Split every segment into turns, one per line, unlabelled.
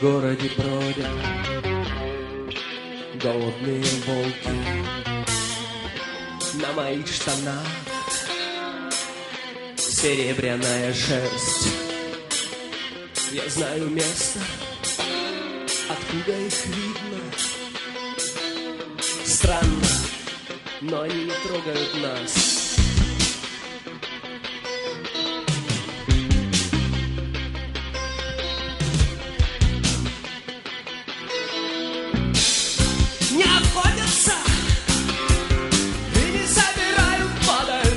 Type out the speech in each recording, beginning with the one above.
городе бродят голодные волки. На моих штанах серебряная шерсть. Я знаю место, откуда их видно. Странно, но они не трогают нас. Не охотятся и не собирают падаль.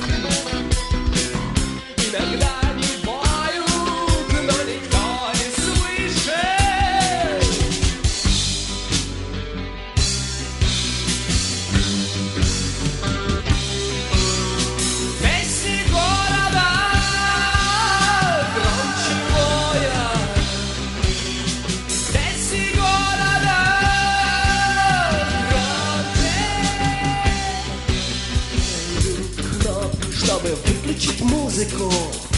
Иногда они воют, но никто не слышит. Песни города громче воя. Песни города громче. Кнопку, чтобы выключить музыку.